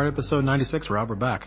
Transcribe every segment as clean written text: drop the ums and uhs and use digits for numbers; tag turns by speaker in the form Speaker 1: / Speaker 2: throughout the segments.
Speaker 1: All right, episode 96, Rob, we're back.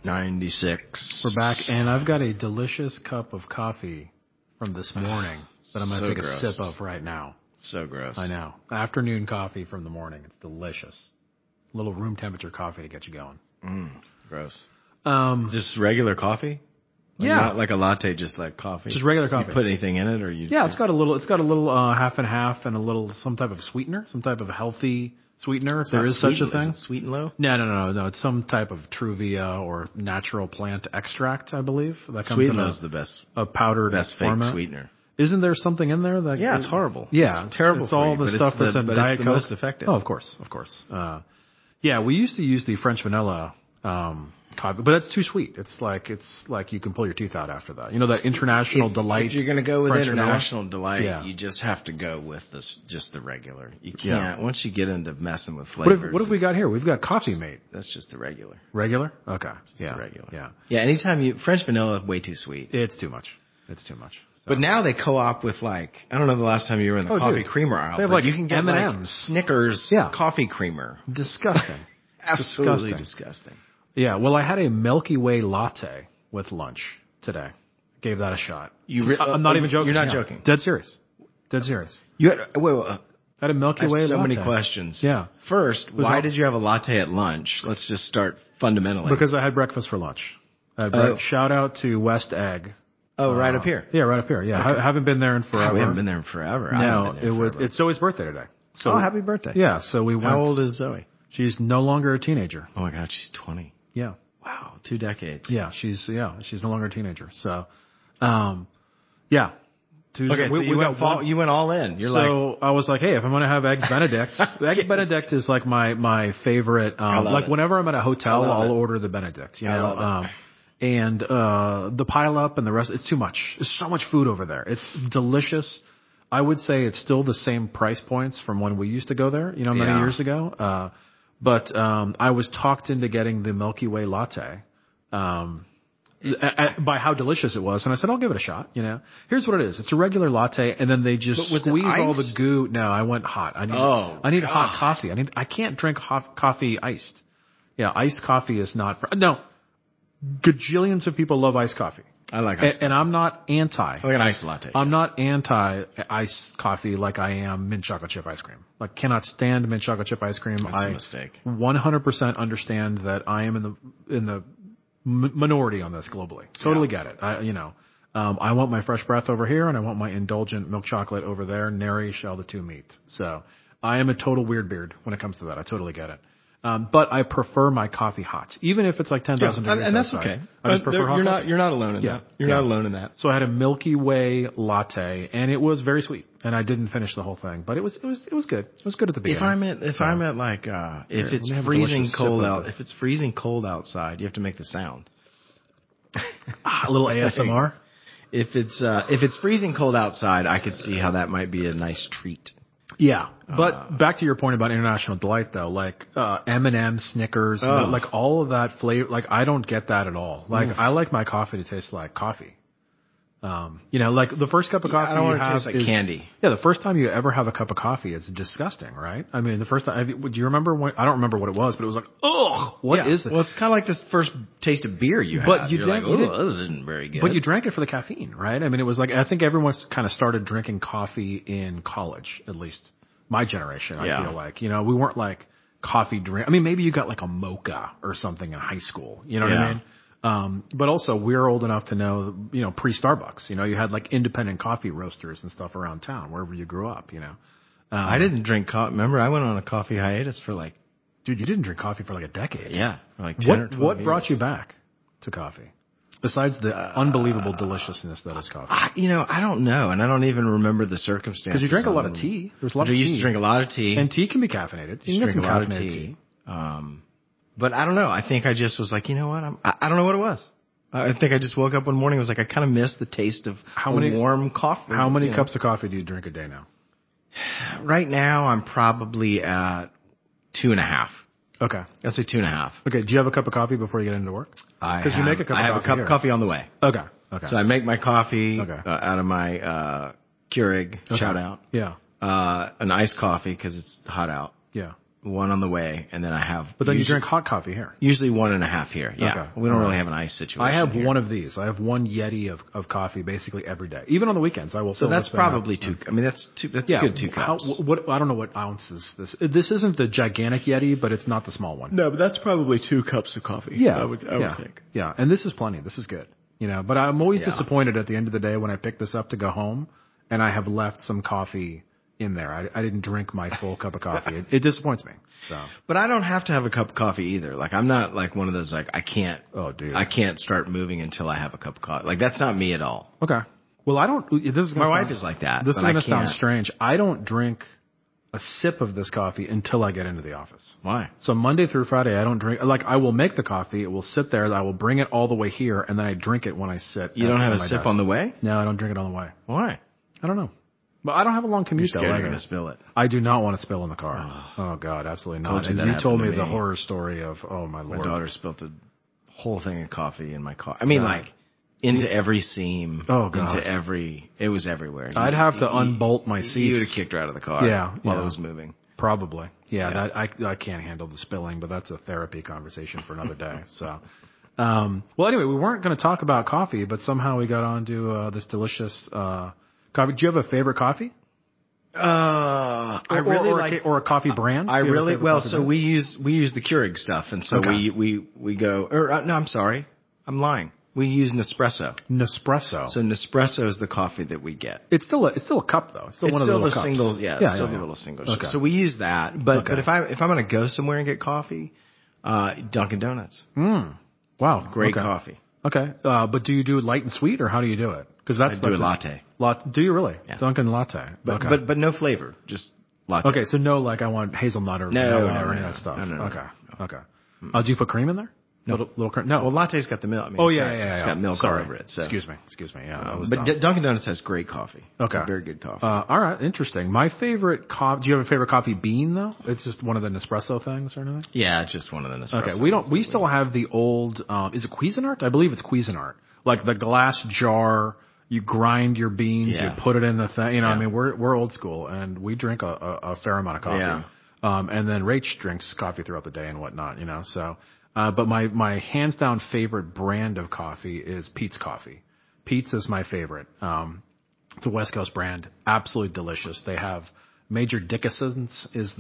Speaker 2: 96.
Speaker 1: We're back, and I've got a delicious cup of coffee from this morning that I'm going to take
Speaker 2: gross.
Speaker 1: a sip of right now.
Speaker 2: So gross.
Speaker 1: I know. Afternoon coffee from the morning. It's delicious. A little room temperature coffee to get you going.
Speaker 2: Gross.
Speaker 1: Just
Speaker 2: Just regular coffee? Like
Speaker 1: yeah.
Speaker 2: Not like a latte, just like coffee?
Speaker 1: Just regular coffee.
Speaker 2: You put anything in it, or you?
Speaker 1: Yeah, it's got a little half and half and a little, some type of sweetener, some type of healthy sweetener, if there is such a thing.
Speaker 2: Is it sweet and low?
Speaker 1: No. It's some type of Truvia or natural plant extract, I believe. That comes
Speaker 2: Sweet
Speaker 1: in
Speaker 2: and low's the best.
Speaker 1: a powdered
Speaker 2: Best fake
Speaker 1: format.
Speaker 2: sweetener.
Speaker 1: Isn't there something in there that?
Speaker 2: Yeah, it's horrible.
Speaker 1: Yeah,
Speaker 2: It's terrible.
Speaker 1: It's
Speaker 2: for
Speaker 1: all
Speaker 2: you,
Speaker 1: the
Speaker 2: but
Speaker 1: stuff
Speaker 2: it's
Speaker 1: that's in
Speaker 2: but
Speaker 1: Diet
Speaker 2: it's the
Speaker 1: Coke.
Speaker 2: most effective.
Speaker 1: Oh, of course. Yeah, we used to use the French vanilla coffee, but that's too sweet. It's like you can pull your teeth out after that. You know that International Delight.
Speaker 2: If you're going to go with
Speaker 1: French
Speaker 2: International
Speaker 1: vanilla?
Speaker 2: Delight,
Speaker 1: Yeah.
Speaker 2: you just have to go with just the regular. You can't
Speaker 1: Yeah.
Speaker 2: once you get into messing with flavors.
Speaker 1: What have we got here? We've got Coffee Mate.
Speaker 2: That's just the regular.
Speaker 1: Regular? Okay.
Speaker 2: Just the regular.
Speaker 1: Yeah.
Speaker 2: Yeah. Anytime French vanilla, way too sweet.
Speaker 1: It's too much. So.
Speaker 2: But now they co-op with I don't know the last time you were in the coffee
Speaker 1: dude.
Speaker 2: creamer aisle.
Speaker 1: They have
Speaker 2: but
Speaker 1: like
Speaker 2: you can get
Speaker 1: M&Ms.
Speaker 2: Snickers coffee creamer.
Speaker 1: Disgusting.
Speaker 2: Absolutely disgusting.
Speaker 1: Yeah, well, I had a Milky Way latte with lunch today. Gave that a shot. I'm not even joking.
Speaker 2: You're not joking.
Speaker 1: Dead serious.
Speaker 2: You had wait,
Speaker 1: I had a Milky
Speaker 2: I have
Speaker 1: Way
Speaker 2: so
Speaker 1: latte.
Speaker 2: many questions.
Speaker 1: Yeah.
Speaker 2: First, why did you have a latte at lunch? Let's just start fundamentally.
Speaker 1: Because I had breakfast for lunch. Shout out to West Egg.
Speaker 2: Oh, right up here.
Speaker 1: Yeah, right up here. Yeah, I haven't been there in forever.
Speaker 2: We haven't been there in forever.
Speaker 1: No, it's Zoe's birthday today. So
Speaker 2: happy birthday.
Speaker 1: Yeah, so we went.
Speaker 2: How old is Zoe?
Speaker 1: She's no longer a teenager.
Speaker 2: Oh my God, she's 20.
Speaker 1: Yeah.
Speaker 2: Wow, 2 decades.
Speaker 1: Yeah, she's no longer a teenager. So, yeah. Tuesday,
Speaker 2: Okay, so you went all in.
Speaker 1: So I was like, hey, if I'm going to have Eggs Benedict, Eggs Benedict is like my favorite. Like
Speaker 2: it.
Speaker 1: whenever I'm at a hotel, I'll order the Benedict, you know. And the pile up and the rest, it's too much. There's so much food over there. It's delicious. I would say it's still the same price points from when we used to go there, you know, many years ago. But I was talked into getting the Milky Way latte. By how delicious it was, and I said, I'll give it a shot, you know. Here's what it is. It's a regular latte, and then they just squeeze all the goo. No, I went hot. I need hot coffee. I can't drink hot coffee iced. Yeah, iced coffee is not for, no. Gajillions of people love iced coffee.
Speaker 2: I like iced
Speaker 1: and I'm not anti.
Speaker 2: I like an iced latte.
Speaker 1: I'm not anti-iced coffee like I am mint chocolate chip ice cream. Like, cannot stand mint chocolate chip ice cream.
Speaker 2: That's a mistake.
Speaker 1: 100% understand that I am in the minority on this globally. Totally get it. I want my fresh breath over here, and I want my indulgent milk chocolate over there. Nary shall the two meet. So I am a total weird beard when it comes to that. I totally get it. But I prefer my coffee hot, even if it's like 10,000 degrees
Speaker 2: and that's
Speaker 1: outside.
Speaker 2: okay.
Speaker 1: I just prefer hot coffee.
Speaker 2: You're not alone in that. You're not alone in that.
Speaker 1: So I had a Milky Way latte, and it was very sweet. And I didn't finish the whole thing, but it was good. It was good at the beginning.
Speaker 2: If it's freezing cold if it's freezing cold outside, you have to make the sound.
Speaker 1: A little ASMR.
Speaker 2: If it's freezing cold outside, I could see how that might be a nice treat.
Speaker 1: Yeah, but back to your point about International Delight, though, like M&M, Snickers, like all of that flavor, like I don't get that at all. Like I like my coffee to taste like coffee. You know, like the first cup of coffee
Speaker 2: I don't
Speaker 1: you
Speaker 2: want it to
Speaker 1: have
Speaker 2: taste like candy.
Speaker 1: Yeah, the first time you ever have a cup of coffee, it's disgusting, right? I mean, the first time, do you remember when? I don't remember what it was, but it was like, ugh, what is this?
Speaker 2: Well, it's kind of like this first taste of beer you
Speaker 1: but
Speaker 2: have.
Speaker 1: You
Speaker 2: You're
Speaker 1: didn't,
Speaker 2: like, this isn't very good.
Speaker 1: But you drank it for the caffeine, right? I mean, it was like, I think everyone's kind of started drinking coffee in college, at least my generation, I feel like. You know, we weren't like coffee drink. I mean, maybe you got like a mocha or something in high school. You know what I mean? But also we're old enough to know, you know, pre-Starbucks, you know, you had like independent coffee roasters and stuff around town, wherever you grew up, you know.
Speaker 2: I didn't drink coffee. Remember, I went on a coffee hiatus for like...
Speaker 1: Dude, you didn't drink coffee for like a decade.
Speaker 2: Yeah, for like 10 or 12
Speaker 1: What
Speaker 2: years.
Speaker 1: brought you back to coffee? Besides the unbelievable deliciousness that is coffee.
Speaker 2: I don't know, and I don't even remember the circumstances.
Speaker 1: Because you drank a lot of tea. There's a lot of tea.
Speaker 2: I used to drink a lot of tea.
Speaker 1: And tea can be caffeinated. You can
Speaker 2: drink a lot of tea. But I don't know. I think I just was like, you know what? I don't know what it was. I think I just woke up one morning and was like, I kind of miss the taste of warm coffee.
Speaker 1: How many cups of coffee do you drink a day now?
Speaker 2: Right now, I'm probably at 2.5.
Speaker 1: Okay.
Speaker 2: I'd say 2.5.
Speaker 1: Okay. Do you have a cup of coffee before you get into work?
Speaker 2: Because
Speaker 1: you make a cup
Speaker 2: I have a cup of coffee on the way.
Speaker 1: Okay.
Speaker 2: So I make my coffee out of my Keurig. Shout out.
Speaker 1: Yeah.
Speaker 2: An iced coffee because it's hot out.
Speaker 1: Yeah.
Speaker 2: one on the way, and then I have.
Speaker 1: But then you drink hot coffee here.
Speaker 2: Usually 1.5 here. Yeah, okay. We don't really have an ice situation.
Speaker 1: I have
Speaker 2: here.
Speaker 1: one of these. I have one Yeti of coffee basically every day. Even on the weekends, I will.
Speaker 2: So that's probably two. I mean, that's good 2 cups.
Speaker 1: I don't know what ounces this. This isn't the gigantic Yeti, but it's not the small one.
Speaker 2: No, but that's probably 2 cups of coffee.
Speaker 1: Yeah,
Speaker 2: I would think.
Speaker 1: Yeah, and this is plenty. This is good. But I'm always disappointed at the end of the day when I pick this up to go home, and I have left some coffee in there. I didn't drink my full cup of coffee. It disappoints me. So.
Speaker 2: But I don't have to have a cup of coffee either. Like, I'm not like one of those, like, I can't start moving until I have a cup of coffee. Like, that's not me at all.
Speaker 1: Okay. Well,
Speaker 2: my wife is like that.
Speaker 1: This is going to sound strange. I don't drink a sip of this coffee until I get into the office.
Speaker 2: Why?
Speaker 1: So Monday through Friday, I don't drink. Like, I will make the coffee. It will sit there. I will bring it all the way here, and then I drink it when I sit.
Speaker 2: You don't have a sip on the way?
Speaker 1: No, I don't drink it on the way.
Speaker 2: Why?
Speaker 1: I don't know. But I don't have a long commute,
Speaker 2: though. You're going to spill it.
Speaker 1: I do not want to spill in the car. Oh God, absolutely not. You told me the horror story of, oh my Lord.
Speaker 2: My daughter spilled a whole thing of coffee in my car. I mean, like, into every seam.
Speaker 1: Oh God.
Speaker 2: It was everywhere.
Speaker 1: I'd have to unbolt my seats.
Speaker 2: You would have kicked her out of the car. While it was moving.
Speaker 1: Probably. Yeah. I can't handle the spilling, but that's a therapy conversation for another day. So, well, anyway, we weren't going to talk about coffee, but somehow we got onto this delicious coffee. Do you have a favorite coffee?
Speaker 2: I really like
Speaker 1: a coffee brand.
Speaker 2: We use the Keurig stuff, and so we go. No, I'm sorry, I'm lying. We use Nespresso.
Speaker 1: Nespresso.
Speaker 2: So Nespresso is the coffee that we get.
Speaker 1: It's still a cup though. It's still one of the little cups.
Speaker 2: Single, the little single. Okay. So we use that. But if I'm going to go somewhere and get coffee, Dunkin' Donuts.
Speaker 1: Wow,
Speaker 2: great coffee.
Speaker 1: Okay, but do you do light and sweet, or how do you do it? Because
Speaker 2: I do a latte.
Speaker 1: Do you really?
Speaker 2: Yeah.
Speaker 1: Dunkin' latte.
Speaker 2: But no flavor, just latte.
Speaker 1: Okay, so no, like I want hazelnut or vanilla or any of that stuff.
Speaker 2: No.
Speaker 1: Okay. Do you put cream in there?
Speaker 2: No.
Speaker 1: Little cream? No.
Speaker 2: Well, latte's got the milk. I mean, it's got milk all over it. So.
Speaker 1: Excuse me. Yeah.
Speaker 2: But Dunkin' Donuts has great coffee.
Speaker 1: Okay.
Speaker 2: Very good coffee.
Speaker 1: All right. Interesting. My favorite do you have a favorite coffee bean though? It's just one of the Nespresso things or anything?
Speaker 2: Yeah, it's just one of the Nespresso.
Speaker 1: Okay. We still have the old, is it Cuisinart? I believe it's Cuisinart. Like the glass jar, you grind your beans, you put it in the thing. I mean, we're old school and we drink a fair amount of coffee.
Speaker 2: Yeah.
Speaker 1: And then Rach drinks coffee throughout the day and whatnot, so. But my hands down favorite brand of coffee is Peet's Coffee. Peet's is my favorite. It's a West Coast brand, absolutely delicious. They have Major Dickinson's is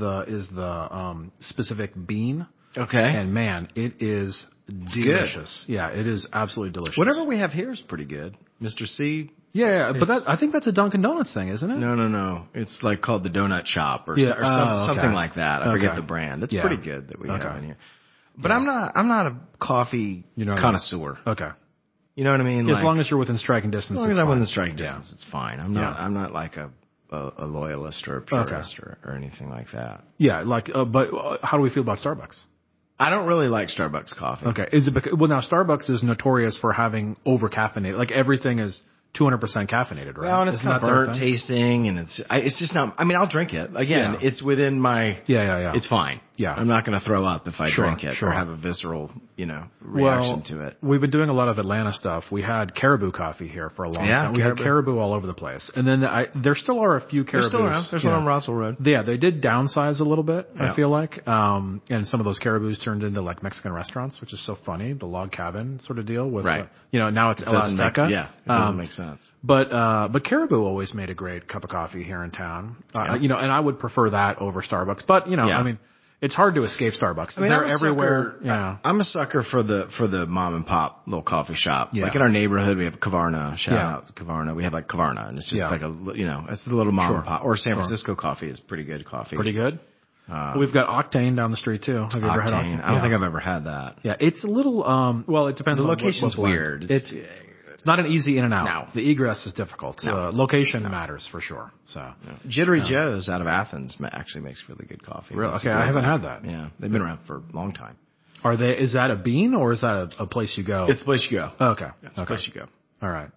Speaker 1: the specific bean.
Speaker 2: Okay.
Speaker 1: And man, it is delicious.
Speaker 2: Good.
Speaker 1: Yeah, it is absolutely delicious.
Speaker 2: Whatever we have here is pretty good. Mr. C.
Speaker 1: Yeah, but I think that's a Dunkin' Donuts thing, isn't it?
Speaker 2: No. It's like called the Donut Shop or something like that. I forget the brand. It's pretty good that we have in here. But I'm not a coffee connoisseur.
Speaker 1: Okay.
Speaker 2: You know what I mean?
Speaker 1: As long as you're within striking distance.
Speaker 2: As long as I'm within striking distance, it's fine. I'm not like a loyalist or a purist or anything like that.
Speaker 1: Yeah, but how do we feel about Starbucks?
Speaker 2: I don't really like Starbucks coffee.
Speaker 1: Okay. Is it now Starbucks is notorious for having over caffeinated. Like everything is 200% caffeinated, right?
Speaker 2: Well, and it's kind of burnt tasting, and it's just not. I mean, I'll drink it. Again, it's within my.
Speaker 1: Yeah.
Speaker 2: It's fine.
Speaker 1: Yeah.
Speaker 2: I'm not going to throw up if I drink it or have a visceral, reaction to it.
Speaker 1: We've been doing a lot of Atlanta stuff. We had Caribou coffee here for a long time. We had Caribou all over the place, and then there still are a few Caribous.
Speaker 2: They're still around. There's one on Rossville Road.
Speaker 1: Yeah, they did downsize a little bit. I feel like, and some of those Caribous turned into like Mexican restaurants, which is so funny. The log cabin sort of deal with, now it's El Azteca.
Speaker 2: It doesn't make sense.
Speaker 1: But Caribou always made a great cup of coffee here in town. And I would prefer that over Starbucks. But I mean, it's hard to escape Starbucks. They're everywhere.
Speaker 2: I'm a sucker for the mom and pop little coffee shop. Yeah. Like in our neighborhood, we have Kavarna. Shout out to Kavarna. We have like Kavarna, and it's just like it's the little mom and pop. Or San Francisco coffee is pretty good coffee.
Speaker 1: Pretty good. We've got Octane down the street too. Have you ever had Octane?
Speaker 2: I don't think I've ever had that.
Speaker 1: Yeah, it's a little. It depends.
Speaker 2: The location's weird.
Speaker 1: It's not an easy in and out. No. The egress is difficult. Location matters for sure. So
Speaker 2: Jittery Joe's out of Athens actually makes really good coffee.
Speaker 1: Really? Okay, I haven't had that.
Speaker 2: Yeah, they've been around for a long time.
Speaker 1: Is that a bean or is that a place you go?
Speaker 2: It's a place you go.
Speaker 1: Okay.
Speaker 2: It's a place you go.
Speaker 1: All right.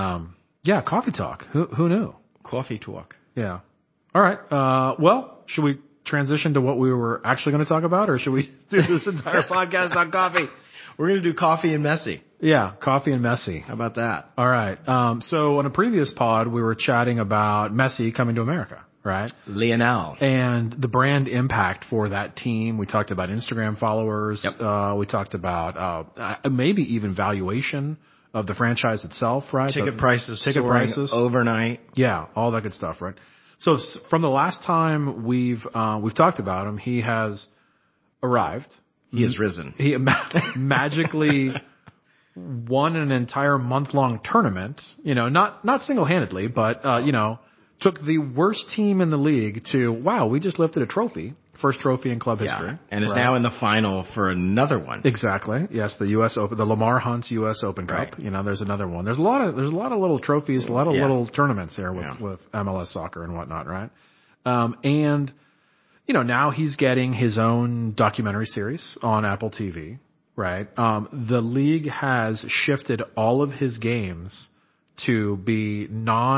Speaker 1: Coffee talk. Who knew?
Speaker 2: Coffee talk.
Speaker 1: Yeah. All right. Well, should we transition to what we were actually going to talk about, or should we do this entire podcast on coffee?
Speaker 2: We're going to do coffee and messy.
Speaker 1: Yeah, coffee and messy.
Speaker 2: How about that?
Speaker 1: All right. So on a previous pod, we were chatting about Messi coming to America, right?
Speaker 2: Lionel.
Speaker 1: And the brand impact for that team. We talked about Instagram followers. Yep. We talked about maybe even valuation of the franchise itself, right?
Speaker 2: Ticket prices overnight.
Speaker 1: Yeah, all that good stuff, right? So from the last time we've talked about him, he has arrived.
Speaker 2: He has risen.
Speaker 1: He magically won an entire month-long tournament, not single-handedly, but, took the worst team in the league to, wow, we just lifted a trophy. First trophy in club history.
Speaker 2: And is now in the final for another one.
Speaker 1: Exactly. Yes, the U.S. Open, the Lamar Hunt's U.S. Open Cup.
Speaker 2: Right.
Speaker 1: There's another one. There's a lot of little trophies, a lot of little tournaments here with MLS soccer and whatnot, right? And now he's getting his own documentary series on Apple TV, right? The league has shifted all of his games to be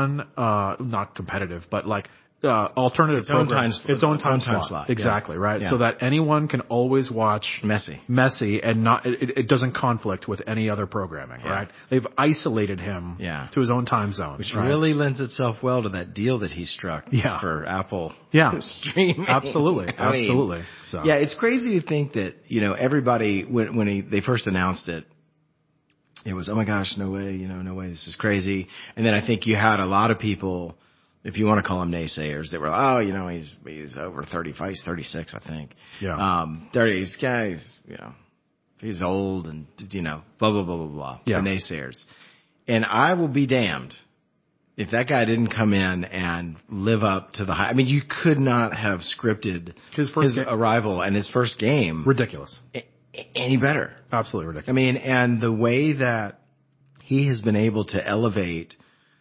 Speaker 1: not competitive, but like alternative programs. Its own time slot. Exactly, right? Yeah. So that anyone can always watch Messi and it doesn't conflict with any other programming, right? They've isolated him to his own time zone.
Speaker 2: Which really lends itself well to that deal that he struck for Apple streaming.
Speaker 1: Absolutely. Absolutely.
Speaker 2: So. Yeah, it's crazy to think that, everybody, when they first announced it, it was, oh my gosh, no way, no way, this is crazy. And then I think you had a lot of people, if you want to call them naysayers, that were, he's over 35, he's 36, I think.
Speaker 1: Yeah.
Speaker 2: 30, this guy's, he's old and, blah, blah, blah, blah, blah. Yeah. The naysayers. And I will be damned if that guy didn't come in and live up to the high. I mean, you could not have scripted his arrival and his first game.
Speaker 1: Ridiculous.
Speaker 2: Any better.
Speaker 1: Absolutely ridiculous.
Speaker 2: I mean, and the way that he has been able to elevate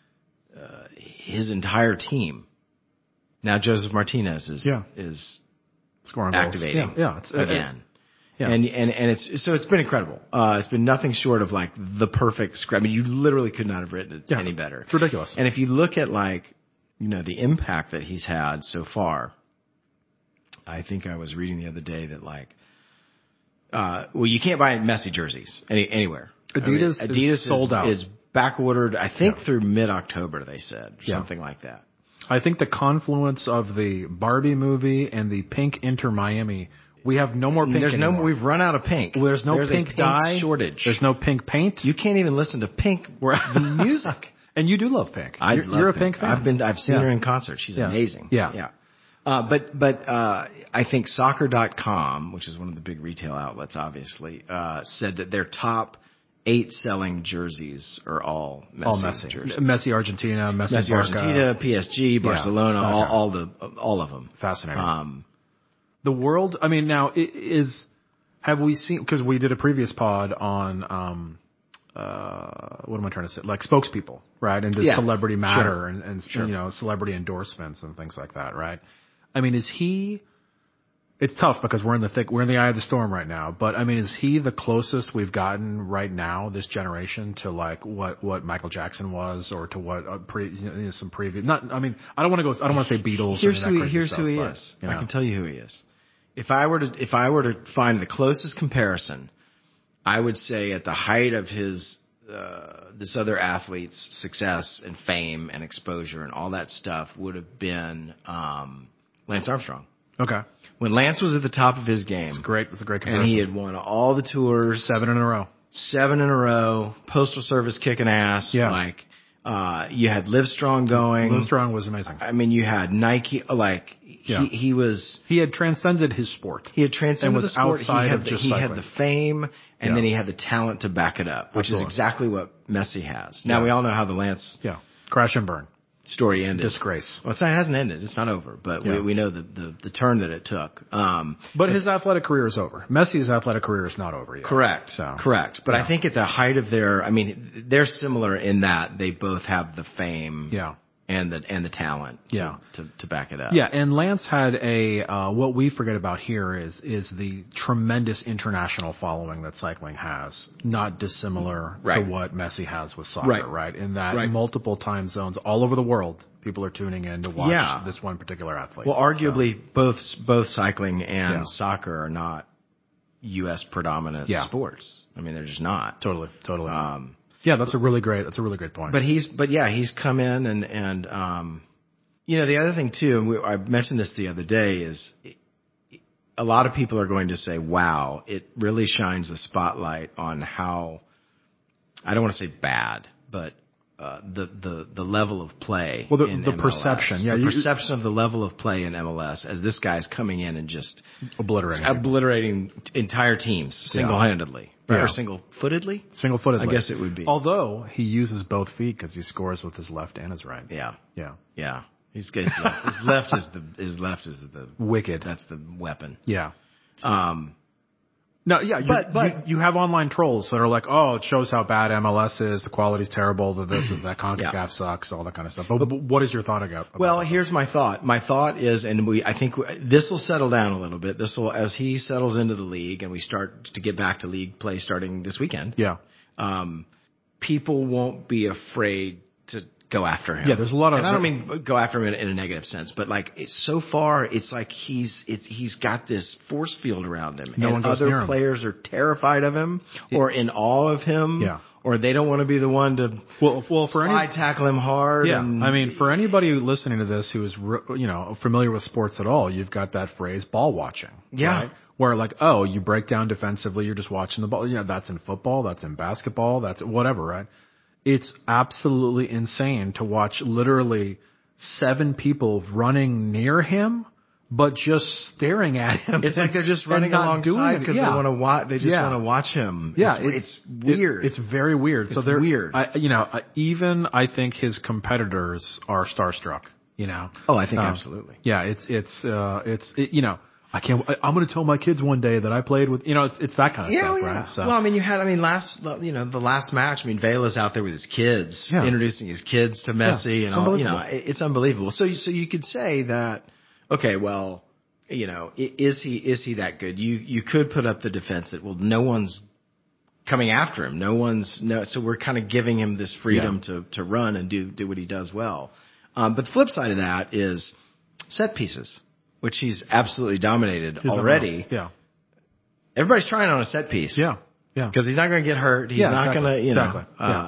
Speaker 2: his entire team. Now Joseph Martinez is
Speaker 1: scoring
Speaker 2: activating
Speaker 1: goals.
Speaker 2: Again. And it's been incredible. It's been nothing short of like the perfect script. I mean, you literally could not have written it any better.
Speaker 1: It's ridiculous.
Speaker 2: And if you look at the impact that he's had so far, I think I was reading the other day that you can't buy Messi jerseys anywhere.
Speaker 1: Adidas is sold out.
Speaker 2: Is back ordered, I think, through mid-October, they said, or something like that.
Speaker 1: I think the confluence of the Barbie movie and the pink Inter Miami, we have no more pink anymore.
Speaker 2: We've run out of pink.
Speaker 1: There's no pink dye
Speaker 2: shortage.
Speaker 1: There's no pink paint.
Speaker 2: You can't even listen to Pink the music.
Speaker 1: And you do love Pink.
Speaker 2: You're
Speaker 1: a Pink fan.
Speaker 2: I've seen her in concert. She's amazing.
Speaker 1: Yeah.
Speaker 2: But I think soccer.com, which is one of the big retail outlets, obviously, said that their top 8 selling jerseys are all Messi jerseys.
Speaker 1: Messi Argentina, Messi
Speaker 2: Argentina, PSG, Barcelona, all of them.
Speaker 1: Fascinating. The world, I mean, now have we seen, because we did a previous pod on, what am I trying to say? Like spokespeople, right? And does celebrity matter and celebrity endorsements and things like that, right? I mean, it's tough because we're in the eye of the storm right now, but I mean, is he the closest we've gotten right now, this generation, to like what Michael Jackson was, or to what some previous, I don't want to say Beatles.
Speaker 2: Here's who he is. I can tell you who he is. If I were to find the closest comparison, I would say at the height of his, this other athlete's success and fame and exposure and all that stuff would have been, Lance Armstrong.
Speaker 1: Okay.
Speaker 2: When Lance was at the top of his game.
Speaker 1: It's a great comparison.
Speaker 2: And he had won all the tours.
Speaker 1: 7 in a row. Postal Service kicking ass.
Speaker 2: Yeah. You had Livestrong going.
Speaker 1: Livestrong was amazing.
Speaker 2: I mean, you had Nike, he
Speaker 1: had transcended his sport.
Speaker 2: He had transcended the sport.
Speaker 1: Outside of just cycling.
Speaker 2: He had the fame, and then he had the talent to back it up, which is exactly what Messi has. Now we all know how the Lance
Speaker 1: crash and burn
Speaker 2: story ended.
Speaker 1: Disgrace.
Speaker 2: Well, it hasn't ended. It's not over, but we know the turn that it took.
Speaker 1: But his athletic career is over. Messi's athletic career is not over yet.
Speaker 2: Correct. Correct. But I think at the height of they're similar in that they both have the fame.
Speaker 1: Yeah.
Speaker 2: And the talent to back it up.
Speaker 1: Yeah, and Lance had what we forget about here is the tremendous international following that cycling has, not dissimilar to what Messi has with soccer, right? In that multiple time zones all over the world, people are tuning in to watch this one particular athlete.
Speaker 2: Well, arguably both cycling and soccer are not U.S. predominant sports. I mean, they're just not.
Speaker 1: Totally. Yeah, that's a really great point.
Speaker 2: But he's come in and The other thing too, and I mentioned this the other day, is a lot of people are going to say, wow, it really shines the spotlight on how, I don't want to say bad, but the level of play.
Speaker 1: Well,
Speaker 2: in
Speaker 1: the
Speaker 2: MLS.
Speaker 1: perception. Yeah.
Speaker 2: The perception of the level of play in MLS as this guy's coming in and just
Speaker 1: obliterating
Speaker 2: entire teams single-handedly.
Speaker 1: Yeah.
Speaker 2: Or single-footedly?
Speaker 1: Single-footedly.
Speaker 2: I guess it would be.
Speaker 1: Although he uses both feet because he scores with his left and his right.
Speaker 2: Yeah.
Speaker 1: Yeah.
Speaker 2: Yeah. His left is the
Speaker 1: wicked.
Speaker 2: That's the weapon.
Speaker 1: Yeah. No, yeah, but you have online trolls that are like, oh, it shows how bad MLS is, the quality's terrible, the this is that, CONCACAF sucks, all that kind of stuff. But what is your thought about
Speaker 2: Well,
Speaker 1: that?
Speaker 2: here's my thought. My thought is, and I think this will settle down a little bit. This will, as he settles into the league and we start to get back to league play starting this weekend.
Speaker 1: Yeah.
Speaker 2: People won't be afraid to go after him.
Speaker 1: Yeah, there's a lot of.
Speaker 2: And I don't mean go after him in a negative sense, but like so far, it's like he's got this force field around him,
Speaker 1: no
Speaker 2: and other players are terrified of him or in awe of him.
Speaker 1: Yeah.
Speaker 2: Or they don't want to be the one to tackle him hard.
Speaker 1: Yeah, I mean, for anybody listening to this who is familiar with sports at all, you've got that phrase ball watching.
Speaker 2: Yeah.
Speaker 1: Right? Where like, oh, you break down defensively, you're just watching the ball. That's in football, that's in basketball, that's whatever, right? It's absolutely insane to watch literally 7 people running near him, but just staring at him.
Speaker 2: It's like they're just running alongside because they want to watch. They just want to watch him.
Speaker 1: Yeah,
Speaker 2: it's weird.
Speaker 1: It's very weird.
Speaker 2: It's weird.
Speaker 1: Even I think his competitors are starstruck.
Speaker 2: Oh, I think absolutely.
Speaker 1: Yeah, I'm going to tell my kids one day that I played with, it's that kind of stuff, right? So.
Speaker 2: Well, I mean, the last match, Vela's out there with his kids, introducing his kids to Messi and all, it's unbelievable. So you could say that, okay, well, is he that good? You could put up the defense that, well, no one's coming after him. So we're kind of giving him this freedom to run and do what he does well. But the flip side of that is set pieces, which he's absolutely dominated already.
Speaker 1: Yeah.
Speaker 2: Everybody's trying on a set piece.
Speaker 1: Yeah. Yeah.
Speaker 2: Because he's not going to get hurt. He's not going to,
Speaker 1: Exactly.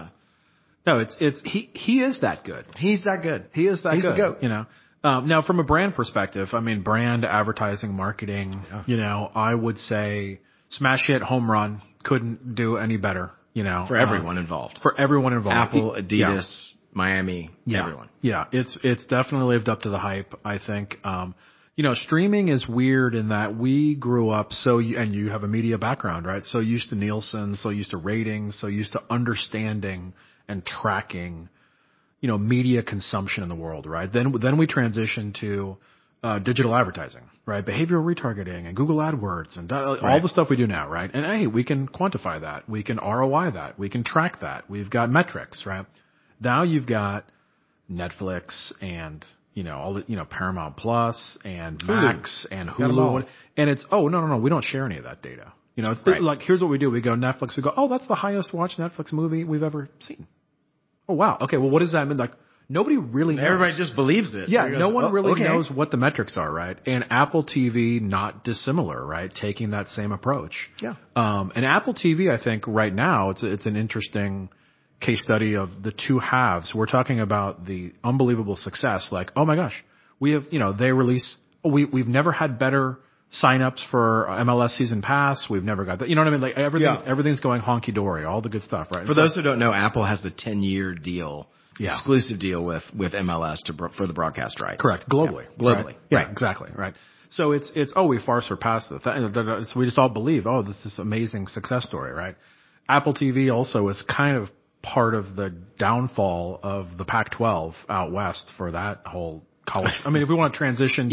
Speaker 1: No, he is that good.
Speaker 2: He's that good.
Speaker 1: He is that
Speaker 2: he's
Speaker 1: good.
Speaker 2: He's the GOAT.
Speaker 1: Now from a brand perspective, brand advertising, marketing, I would say smash hit, home run, couldn't do any better,
Speaker 2: For everyone involved.
Speaker 1: For everyone involved.
Speaker 2: Apple, Adidas, Miami, everyone.
Speaker 1: Yeah. It's definitely lived up to the hype, I think. Streaming is weird in that we grew up and you have a media background, right? So used to Nielsen, so used to ratings, so used to understanding and tracking, media consumption in the world, right? Then we transitioned to digital advertising, right? Behavioral retargeting and Google AdWords and all the stuff we do now, right? And hey, we can quantify that. We can ROI that. We can track that. We've got metrics, right? Now you've got Netflix and all the, Paramount Plus and Max and Hulu. And it's, no, we don't share any of that data. It's like, here's what we do. We go Netflix, we go, oh, that's the highest watched Netflix movie we've ever seen. Oh, wow. Okay. Well, what does that mean? Like, nobody really knows.
Speaker 2: Everybody just believes it.
Speaker 1: Yeah. No one really knows what the metrics are, right? And Apple TV, not dissimilar, right? Taking that same approach.
Speaker 2: Yeah.
Speaker 1: And Apple TV, I think right now, it's an interesting case study of the two halves. We're talking about the unbelievable success. Like, oh my gosh, we have, they release, we've never had better signups for MLS season pass. We've never got that. You know what I mean? Like everything's going honky dory, all the good stuff, right?
Speaker 2: For those who don't know, Apple has the 10-year deal, exclusive deal with MLS for the broadcast rights.
Speaker 1: Correct. Globally.
Speaker 2: Yeah. Globally.
Speaker 1: Right. Yeah, exactly. Right. So it's, we far surpassed the we just all believe, this is amazing success story, right? Apple TV also is kind of part of the downfall of the Pac-12 out west for that whole college. If we want to transition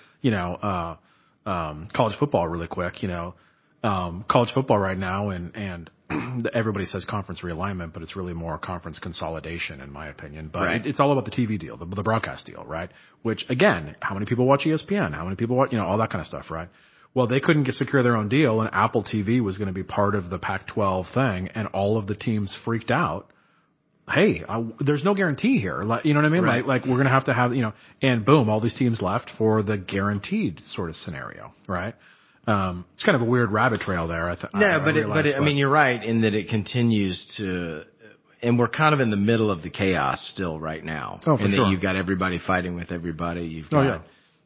Speaker 1: to, college football really quick, college football right now and everybody says conference realignment, but it's really more conference consolidation in my opinion. But it's all about the TV deal, the broadcast deal, right? Which again, how many people watch ESPN? How many people watch, all that kind of stuff, right? Well, they couldn't secure their own deal, and Apple TV was going to be part of the Pac-12 thing, and all of the teams freaked out. Hey, there's no guarantee here. You know what I mean?
Speaker 2: Right.
Speaker 1: Like we're going to have, and boom, all these teams left for the guaranteed sort of scenario, right? It's kind of a weird rabbit trail there.
Speaker 2: But you're right in that it continues to. and we're kind of in the middle of the chaos still right now.
Speaker 1: Oh, for sure.
Speaker 2: You've got everybody fighting with everybody. You've got,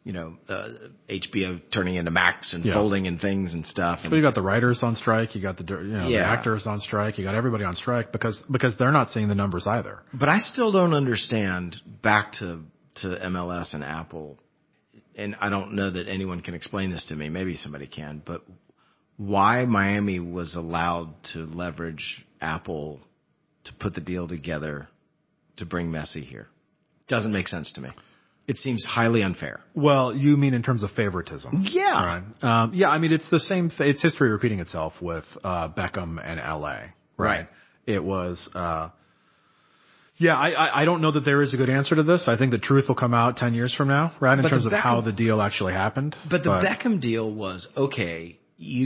Speaker 2: HBO turning into Max and folding and things and stuff.
Speaker 1: But you got the writers on strike. You got the actors on strike. You got everybody on strike because they're not seeing the numbers either.
Speaker 2: But I still don't understand, back to MLS and Apple, and I don't know that anyone can explain this to me. Maybe somebody can, but why Miami was allowed to leverage Apple to put the deal together to bring Messi here doesn't make sense to me. It seems highly unfair.
Speaker 1: Well, you mean in terms of favoritism?
Speaker 2: Yeah.
Speaker 1: Right. I mean, it's the same. It's history repeating itself with Beckham and LA. Right. It was. I don't know that there is a good answer to this. I think the truth will come out 10 years from now, right? In terms of how the deal actually happened.
Speaker 2: But the Beckham deal was, okay,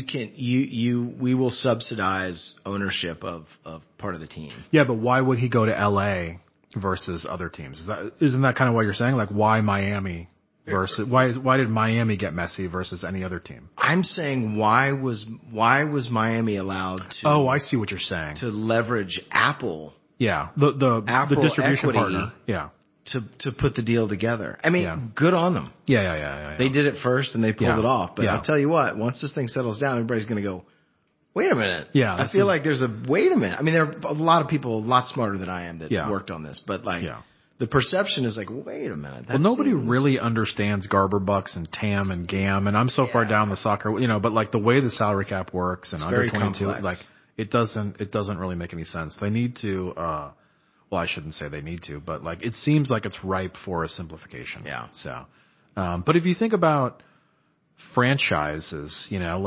Speaker 2: we will subsidize ownership of part of the team.
Speaker 1: Yeah, but why would he go to LA versus other teams? Isn't that kind of what you're saying? Like, why Miami versus why did Miami get Messi versus any other team?
Speaker 2: I'm saying why was Miami allowed to?
Speaker 1: Oh, I see what you're saying.
Speaker 2: To leverage Apple.
Speaker 1: Yeah, the distribution
Speaker 2: equity,
Speaker 1: partner. Yeah.
Speaker 2: To put the deal together. I mean, good on them.
Speaker 1: Yeah.
Speaker 2: They did it first and they pulled it off. But I'll tell you what, once this thing settles down, everybody's going to go, wait a minute.
Speaker 1: Yeah.
Speaker 2: I feel like there's wait a minute. I mean, there are a lot of people a lot smarter than I am that worked on this. But the perception is like, wait a minute.
Speaker 1: Well, nobody really understands Garber bucks and TAM and GAM. And I'm so far down the soccer, but like the way the salary cap works and under 22, like it doesn't really make any sense. They need to, well, I shouldn't say they need to, but like it seems like it's ripe for a simplification.
Speaker 2: Yeah.
Speaker 1: So, but if you think about franchises,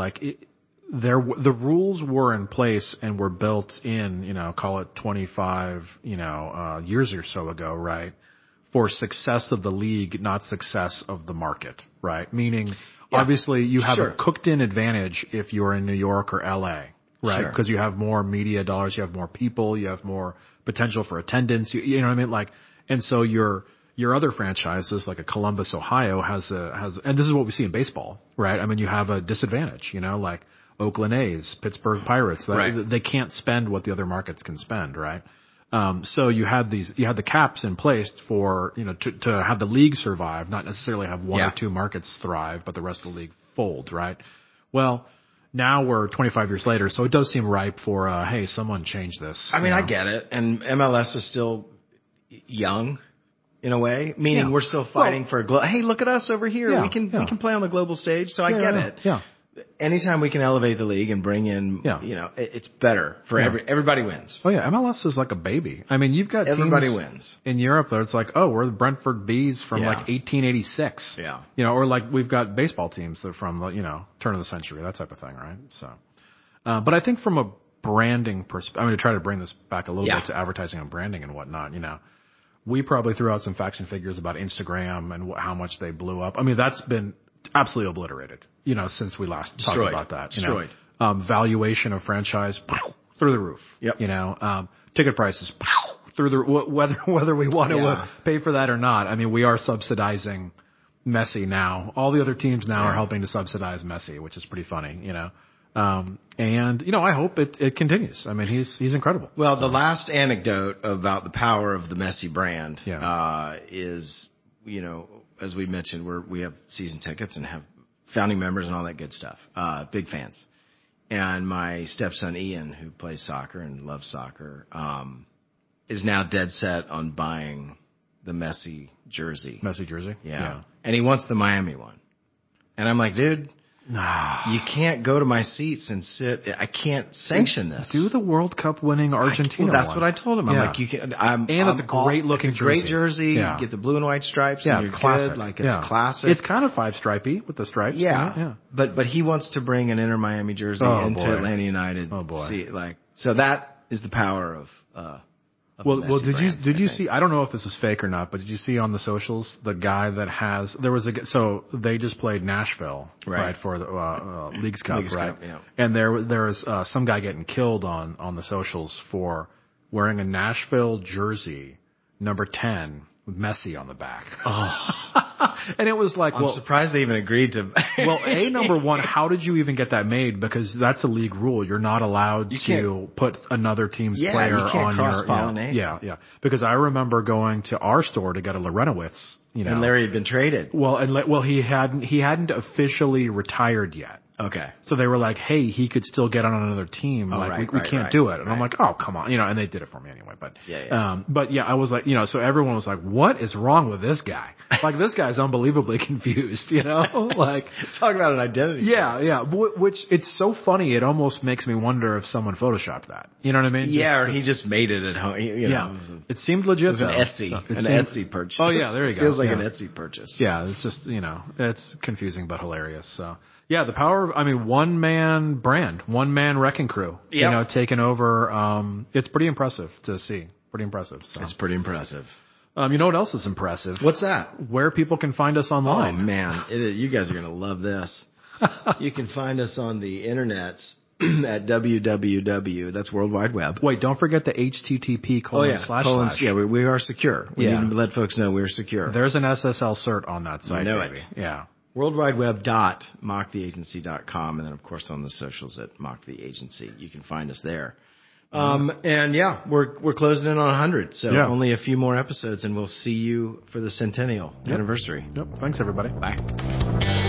Speaker 1: the rules were in place and were built in, call it 25, years or so ago, right? For success of the league, not success of the market, right? Meaning, obviously, you have a cooked-in advantage if you're in New York or LA, right? Because you have more media dollars, you have more people, you have more potential for attendance. You know what I mean? Like, and so your other franchises, like a Columbus, Ohio, has, and this is what we see in baseball, right? I mean, you have a disadvantage, like Oakland A's, Pittsburgh Pirates. They can't spend what the other markets can spend, right? So you had the caps in place for, to have the league survive, not necessarily have one or two markets thrive, but the rest of the league fold, right? Well, now we're 25 years later, so it does seem ripe for, hey, someone change this.
Speaker 2: I mean, I get it. And MLS is still young in a way, meaning we're still fighting for a hey, look at us over here.
Speaker 1: Yeah,
Speaker 2: we can play on the global stage. So I get it.
Speaker 1: Yeah.
Speaker 2: Anytime we can elevate the league and bring in, it's better for everybody wins.
Speaker 1: Oh yeah, MLS is like a baby. I mean, you've got
Speaker 2: everybody
Speaker 1: teams
Speaker 2: wins
Speaker 1: in Europe that it's like, oh, we're the Brentford Bees from like 1886.
Speaker 2: Yeah.
Speaker 1: Or like we've got baseball teams that are from turn of the century, that type of thing, right? So, but I think from a branding perspective, I'm going to try to bring this back a little bit to advertising and branding and whatnot. We probably threw out some facts and figures about Instagram and how much they blew up. I mean, that's been absolutely obliterated, since we last talked about that.
Speaker 2: Destroyed.
Speaker 1: Valuation of franchise through the roof.
Speaker 2: Yep.
Speaker 1: Ticket prices through the whether we want to pay for that or not. I mean, we are subsidizing Messi now. All the other teams now are helping to subsidize Messi, which is pretty funny. And I hope it continues. I mean, he's incredible.
Speaker 2: Well, the last anecdote about the power of the Messi brand is, as we mentioned, we have season tickets and have founding members and all that good stuff. Big fans. And my stepson Ian, who plays soccer and loves soccer, is now dead set on buying the Messi jersey.
Speaker 1: Messi jersey?
Speaker 2: Yeah. And he wants the Miami one. And I'm like, dude, you can't go to my seats and sit. I can't sanction this.
Speaker 1: Do the World Cup winning Argentina
Speaker 2: that's what I told him. I'm like, you can.
Speaker 1: And it's a great looking
Speaker 2: jersey. Great jersey. You get the blue and white stripes.
Speaker 1: Yeah,
Speaker 2: and
Speaker 1: it's classic.
Speaker 2: Good. Like it's classic.
Speaker 1: It's kind of 5-stripey with the stripes.
Speaker 2: Yeah. But he wants to bring an Inter Miami jersey into Atlanta United.
Speaker 1: Oh boy.
Speaker 2: So that is the power of.
Speaker 1: Well, did you see? I don't know if this is fake or not, but did you see on the socials the guy that so they just played Nashville right for the Leagues Cup, right?
Speaker 2: Yeah.
Speaker 1: And there was some guy getting killed on the socials for wearing a Nashville jersey, number 10, with Messi on the back.
Speaker 2: Oh.
Speaker 1: And it was like,
Speaker 2: I'm surprised they even agreed to.
Speaker 1: Well, number one, how did you even get that made? Because that's a league rule. You're not allowed to put another team's player
Speaker 2: you can't
Speaker 1: on
Speaker 2: cross-pollinate.
Speaker 1: Yeah. Because I remember going to our store to get a Lorenowitz,
Speaker 2: And Larry had been traded.
Speaker 1: Well, he hadn't officially retired yet.
Speaker 2: Okay.
Speaker 1: So they were like, hey, he could still get on another team. We can't do it. And I'm like, oh, come on. And they did it for me anyway. But, I was like, so everyone was like, what is wrong with this guy? Like, this guy's unbelievably confused, like.
Speaker 2: Talk about an identity.
Speaker 1: Yeah. Which it's so funny. It almost makes me wonder if someone photoshopped that. You know what I mean?
Speaker 2: Or he just made it at home.
Speaker 1: It seemed legit.
Speaker 2: It was an Etsy purchase.
Speaker 1: Oh yeah, there you go.
Speaker 2: Feels like an Etsy purchase.
Speaker 1: Yeah, it's just, it's confusing but hilarious. So. Yeah, the power of, one man brand, one man wrecking crew, taking over. It's pretty impressive to see. Pretty impressive. So.
Speaker 2: It's pretty impressive.
Speaker 1: You know what else is impressive?
Speaker 2: What's that?
Speaker 1: Where people can find us online.
Speaker 2: Oh man, you guys are going to love this. You can find us on the internet at www. That's World Wide Web.
Speaker 1: Wait, don't forget the HTTP : //
Speaker 2: Yeah, we are secure. We need to let folks know we're secure.
Speaker 1: There's an SSL cert on that site.
Speaker 2: Know
Speaker 1: baby.
Speaker 2: it.
Speaker 1: Yeah.
Speaker 2: worldwideweb.mocktheagency.com, and then of course on the socials at Mock the Agency. You can find us there. We're closing in on 100, so only a few more episodes, and we'll see you for the centennial anniversary.
Speaker 1: Yep. Thanks everybody.
Speaker 2: Bye.